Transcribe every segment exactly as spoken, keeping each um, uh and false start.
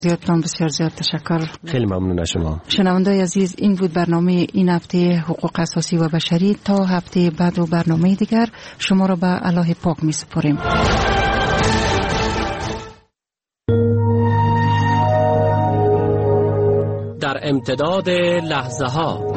زیادتان بسیار زیاد تشکر. خیلی ممنون از شما. شنوندای عزیز، این بود برنامه این هفته حقوق اساسی و بشری. تا هفته بعد و برنامه دیگر شما را به الله پاک می سپاریم. در امتداد لحظه ها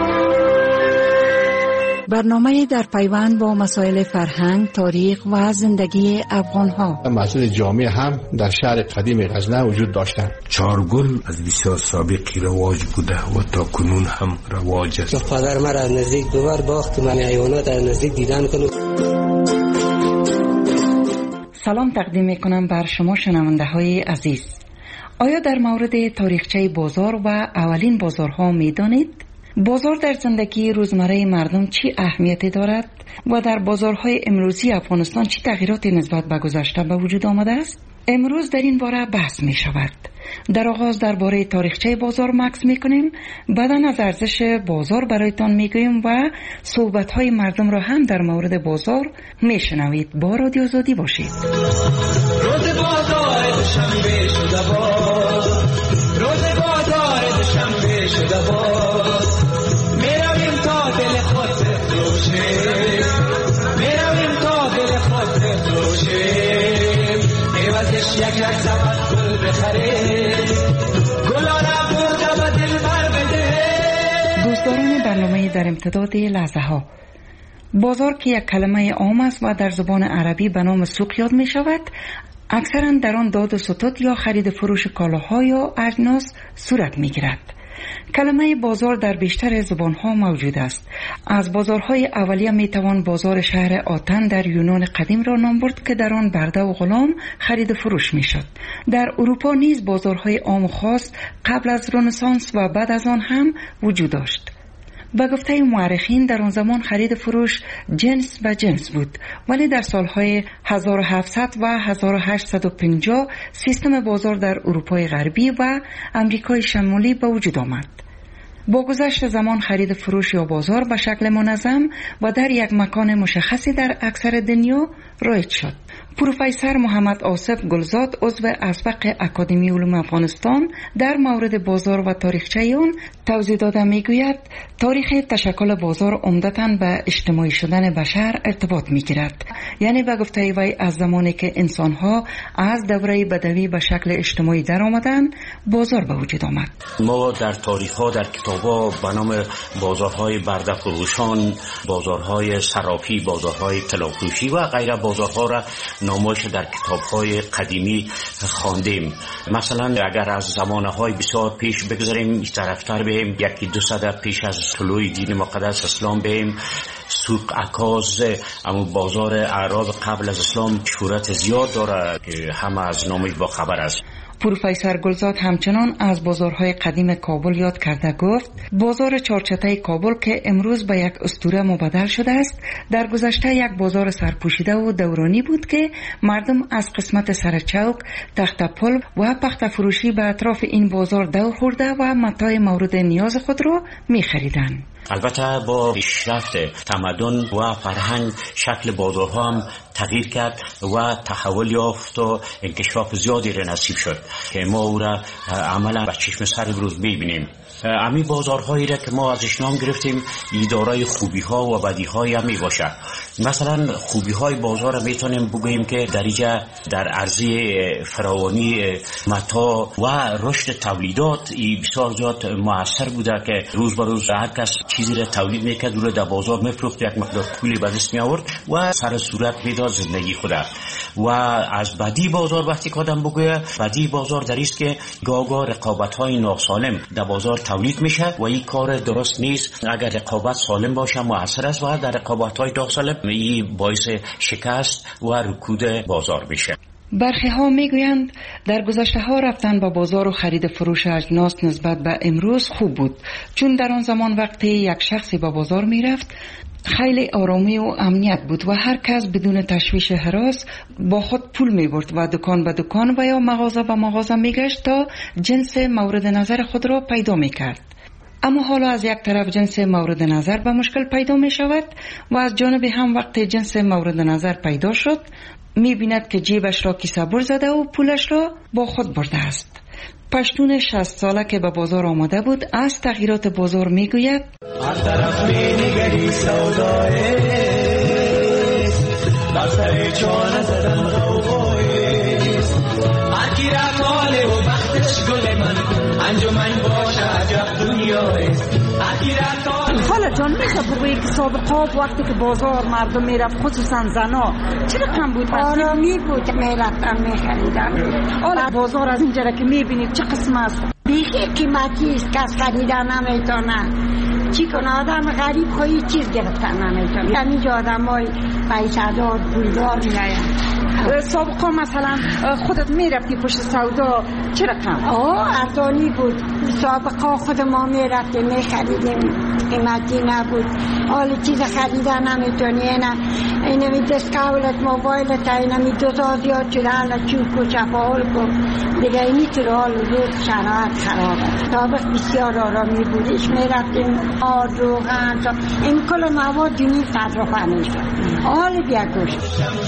برنامه در پیوند با مسائل فرهنگ، تاریخ و زندگی افغان ها. مسئله جامعه هم در شهر قدیم غزنه وجود داشتند. چارگل از بسیار سابقی رواج بوده و تا کنون هم رواج است. پدر مرا از نزدیک دوبار باخت من حیوانات از نزدیک دیدن کنم. سلام تقدیم میکنم بر شما شنونده های عزیز. آیا در مورد تاریخچه بازار و اولین بازارها میدانید؟ بازار در زندگی روزمره مردم چی اهمیتی دارد و در بازارهای امروزی افغانستان چی تغییراتی نسبت به گذشته به وجود آمده است؟ امروز در این باره بحث می شود. در آغاز درباره تاریخچه بازار مکس می کنیم، بعداً از ارزش بازار برایتان می گوییم و صحبت های مردم را هم در مورد بازار می شنوید. با رادیو آزادی باشید. روز بازار دوشنبه شده باز، روز بازار دوشنبه شده باز، میرویم تا دل خود بفروشیم، میرویم تا دل خود بفروشیم، عوضش یک یک زبط گل بخریم، گلا را برده به دل بر بده. دوستداران برنامه در امتداد لحظه ها، بازار که یک کلمه عام است و در زبان عربی به نام سوق یاد می شود، اکثرا در آن داد و ستد یا خرید فروش کالاها یا اجناس صورت می گیرد. کلمه بازار در بیشتر زبانها موجود است. از بازارهای اولیه می توان بازار شهر آتن در یونان قدیم را نام برد که در آن برده و غلام خرید فروش می شد. در اروپا نیز بازارهای عام و خاص قبل از رنسانس و بعد از آن هم وجود داشت. به گفته مورخین در آن زمان خرید فروش جنس و جنس بود، ولی در سالهای هزار و هفتصد و هزار و هشتصد و پنجاه سیستم بازار در اروپای غربی و امریکای شمالی به وجود آمد. با گذشت زمان خرید فروش یا بازار به شکل منظم و در یک مکان مشخصی در اکثر دنیا رایج شد. پروفسور محمد آصف گلزاد عضو اسبق اکادمی علوم افغانستان در مورد بازار و تاریخچه آن توضیح داده میگوید تاریخ تشکل بازار عمدتاً به اجتماعی شدن بشر ارتباط میگیرد. یعنی به گفته وی از زمانی که انسانها از دوره بدوی به شکل اجتماعی در آمدن، بازار به وجود آمد. ما در تاریخ ها در کتاب ها به نام بازارهای برده فروشان، بازارهای صرافی، بازارهای طلافروشی و غیره بازارها را نامش در کتاب‌های قدیمی خواندیم. مثلا اگر از زمانه‌های بسیار پیش بگذاریم، طرفتر بریم، یکی دو صده پیش از طلوع دین مقدس اسلام بریم، سوق عکاظ، اما بازار اعراب قبل از اسلام شهرت زیاد داره که همه از نامش با خبر است. پروفسور گلزاد همچنان از بازارهای قدیم کابل یاد کرده گفت بازار چارچته کابل که امروز به یک اسطوره مبدل شده است، در گذشته یک بازار سرپوشیده و دورانی بود که مردم از قسمت سرچوک، تخت پل و پخت فروشی به اطراف این بازار دور خورده و متاع مورد نیاز خود را می خریدند. البته با پیشرفت تمدن و فرهنگ شکل بازارها هم تغییر کرد و تحول یافت و انکشاف زیادی را نصیب شد که ما او را عملا به چشم سر روز ببینیم. امی بازارهایی را که ما ازش نام گرفتیم دارای خوبی ها و بدی های هم می باشه. مثلا خوبی های بازار را میتونیم بگوییم که دریجه در عرضه فراوانی متاع و رشد تولیدات بسیار زیاد مؤثر بوده که روز به روز هر کس چیزی را تولید میکرد و در بازار میفروخت، یک مقدار پولی به دست می آورد و سر صورت میداد زندگی خوده. و از بدی بازار وقتی که آدم بگویه، بدی بازار در است که گاگا رقابت های ناسالم در بازار تولید میشه و این کار درست نیست. اگر رقابت سالم باشه مؤثر است و در رقابت های ناسالم این باعث شکست و رکود بازار میشه. برخی ها میگویند در گذشته ها رفتن با بازار و خرید فروش اجناس نسبت به امروز خوب بود، چون در آن زمان وقتی یک شخصی با بازار میرفت خیلی آرامی و امنیت بود و هر کس بدون تشویش هراس با خود پول می برد و دکان به دکان و یا مغازه به مغازه می گشت تا جنس مورد نظر خود را پیدا می کرد. اما حالا از یک طرف جنس مورد نظر به مشکل پیدا می شود و از جانب هم وقتی جنس مورد نظر پیدا شد می بیند که جیبش را کیسه بر زده و پولش را با خود برده است. پشتون شصت ساله که به بازار آمده بود از تغییرات بازار میگوید: هر طرف مینگری سودای بر سر چانه زدن غوغایست، هر کی را ماله و بختش گل من انجمن باشه عجب دنیایست، هر کی را حالا جان میشه بگویی که سابقا وقتی که بازار مردم میرفت خصوصا زنا چه رقم بود؟ آرامی بود، میرفتن میخریدن. حالا بازار از اینجا که میبینید چه قسم است؟ بیخی قیمتی است، کس خریدن نمیتونه. چی کنه آدم غریب خواهی چیز گرفتن نمیتونه. همینجا آدم های پیسدار پولدار میاین. سابقا مثلا خودت میرفتی پشت سودا چه رقم؟ آه ارزانی بود. سابقا خود ما میرفتیم میخریدیم، قیمتی نبود. حالا چیز خریدن نمیتونی. نه اینمی دسکاولت موبایلت اینمی دوزا زیاد شده، حالا چوب و چپاول کن دیگه اینی تو حال روز شرایط خرابه. سابق بسیار آرامی بود. ایش میرفتیم آر روغن این کل مواد دونی صدر و خانه شد. حال بیا گوشت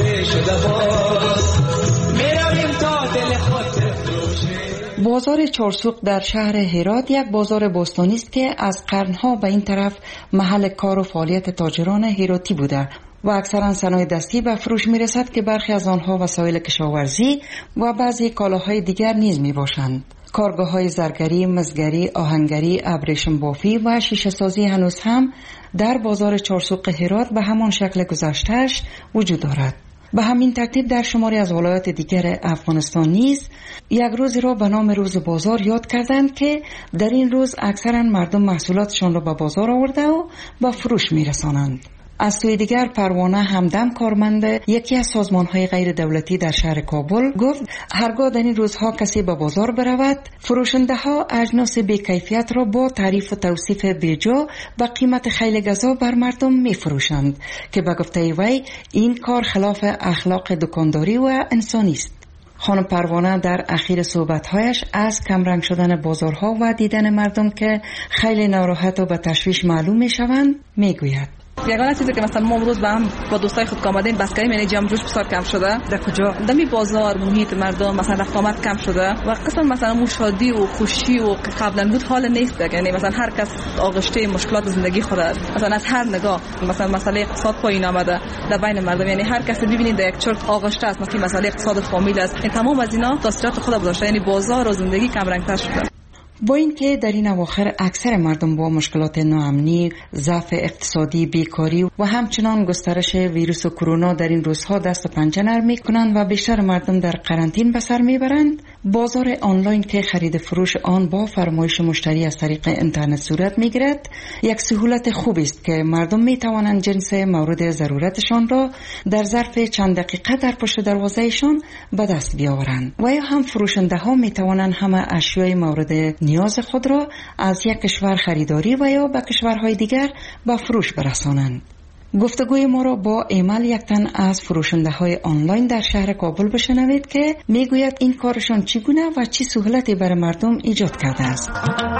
بازار چارسوق در شهر هرات یک بازار باستانی است که از قرنها به این طرف محل کار و فعالیت تاجران هراتی بوده و اکثرا صنایع دستی به فروش می رسد که برخی از آنها وسایل کشاورزی و بعضی کالاهای دیگر نیز می باشند. کارگاه های زرگری، مزگری، آهنگری، ابریشم بافی و شیشه سازی هنوز هم در بازار چارسوق هرات به همان شکل گذشته‌اش وجود دارد. به همین ترتیب در شماری از ولایات دیگر افغانستان نیز یک روزی را به نام روز بازار یاد کردند که در این روز اکثرا مردم محصولاتشان را به بازار آورده و به فروش می‌رسانند. از سوی دیگر پروانه همدم کارمند یکی از سازمان‌های غیر دولتی در شهر کابل گفت هرگاه در این روزها کسی به بازار برود، فروشنده‌ها اجناس بی‌کیفیت را با تعریف و توصیف بیجا و قیمت خیلی گزا بر مردم می‌فروشند که به گفته وی این کار خلاف اخلاق دکانداری و انسانی است. خانم پروانه در اخیر صحبت‌هایش از کمرنگ شدن بازارها و دیدن مردم که خیلی ناراحت و به تشویش معلوم می‌شوند می‌گوید: یگانه چیزی که مثلا ما امروز با هم با دوستای خود آمدیم بس کردیم، یعنی جمع جوش بسیار کم شده. در کجا؟ در می بازار محیط مردم مثلا رفت آمد کم شده و قسم مثلا مو شادی و خوشی و قبلا بود حال نیست. یعنی مثلا هر کس آغشته مشکلات زندگی خود است. مثلا از هر نگاه مثلا مسئله اقتصاد پایین آمده در بین مردم، یعنی هر کسی ببینید در یک چرت آغشته است. مثلا مسئله اقتصاد فامیل است. این تمام از اینا تاثیرات خود گذاشته، یعنی بازار و زندگی کم رنگ‌تر شده. با اینکه در این اواخر اکثر مردم با مشکلات ناامنی، ضعف اقتصادی، بیکاری و همچنان گسترش ویروس کرونا در این روزها دست و پنجه نرم می‌کنند و بیشتر مردم در قرنطینه به سر میبرند، بازار آنلاین که خرید فروش آن با فرمایش مشتری از طریق اینترنت صورت میگیرد، یک سهولت خوبی است که مردم میتوانند جنس مورد ضرورتشان را در ظرف چند دقیقه در پشت دروازهشان به دست بیاورند و یا هم فروشنده ها میتوانند همه اشیای مورد نیاز خود را از یک کشور خریداری و یا به کشورهای دیگر به فروش برسانند. گفتگوی ما را با ایمل یک تن از فروشنده های آنلاین در شهر کابل بشنوید که میگوید این کارشان چگونه و چی سهولتی برای مردم ایجاد کرده است.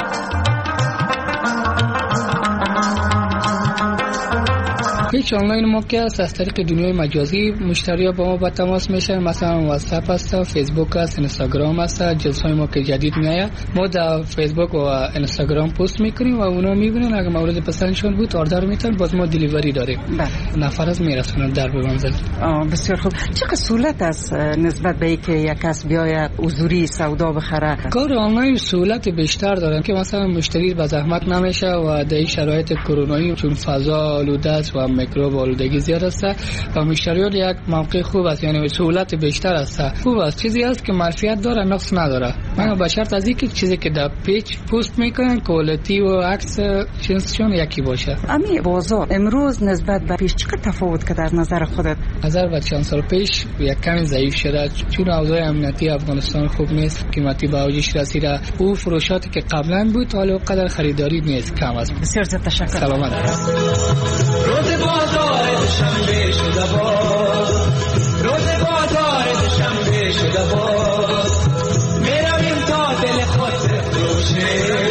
هیچ آنلاین ما که است از طریق دنیای مجازی مشتری ها با ما با تماس میشن. مثلا واتساپ است، فیسبوک است، اینستاگرام است. جنس های ما که جدید میاد ما در فیسبوک و اینستاگرام پست میکنیم و اونا میبینن. اگه مورد پسندشون بود آردر میتن، باز ما دلیوری داریم. بله. نفر از میرسونن در به منزل. بسیار خوب. چقدر سهولت است نسبت به اینکه یک کس بیاید حضوری سودا بخره؟ کار آنلاین سهولت بیشتر داره که مثلا مشتری به زحمت نمیشه و در شرایط کرونایی چون فضا آلوده است و میکروب آلودگی زیاد است و مشتریات یک موقع خوب است، یعنی سهولت بیشتر است. خوب است، چیزی است که معرفت داره نقص نداره. من به شرط از اینکه چیزی که در پیج پست میکنن کوالیتی و عکس جنسشون یکی باشه. امی بازار امروز نسبت به پیش چقدر تفاوت کرده از نظر خودت؟ نظر به چند سال پیش یک کمی ضعیف شده چون اوضاع امنیتی افغانستان خوب نیست، قیمتی به اوجش رسیده. او فروشاتی که قبلا بود حالا قدر خریداری نیست، کم است. بسیار تشکر. سلامت. روز بازار دوشنبه شده باز، روز بازار دوشنبه شده باز، میرویم تا دل خود روشه.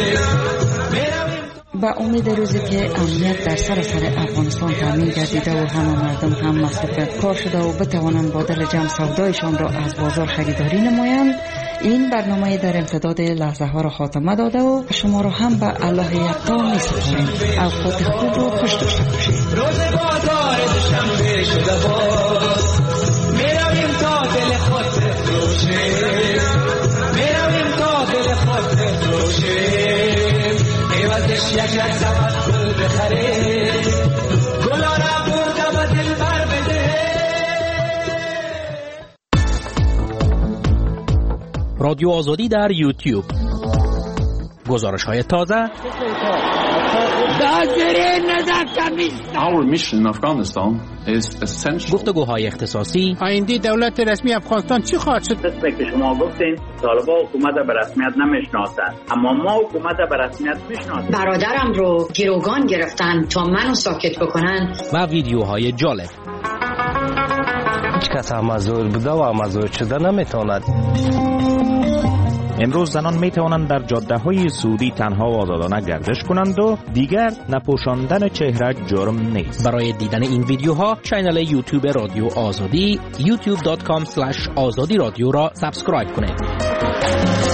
با امید روزی که امنیت در سراسر افغانستان تامین گردیده و همه مردم هم مصرف کار شده و بتوانند با دل جمع سودایشان را از بازار خریداری نمایند، این برنامه در امتداد لحظه ها را خاتمه داده و شما را هم به الله یکتا می سپاریم. اوقات خوب و خوش داشته باشید. روز بازار دوشنبه شده باز میرویم تا دل خود بفروشه، میرویم تا دل خود بفروشه، عوضش یک یک سبت گل بخره، گلا را برده و دل بر بده. رادیو آزادی در یوتیوب، گزارش های تازه، Our mission in Afghanistan is essential. گفتگوهای اختصاصی، آینده دولت رسمی افغانستان چی خواهد شد؟ مثل که شما گفتین طالبان حکومت به رسمیت نمیشناسند، اما ما حکومت به رسمیت میشناسیم. برادرم رو گروگان گرفتن تا منو ساکت بکنن و ویدیوهای جالب. هیچ کس هم مزور بوده و مزور شده نمیتواند. امروز زنان می توانند در جاده های سعودی تنها و آزادانه گردش کنند و دیگر نپوشاندن چهره جرم نیست. برای دیدن این ویدیوها کانال یوتیوب رادیو آزادی یوتیوب دات کام اسلش آزادی رادیو را سابسکرایب کنید.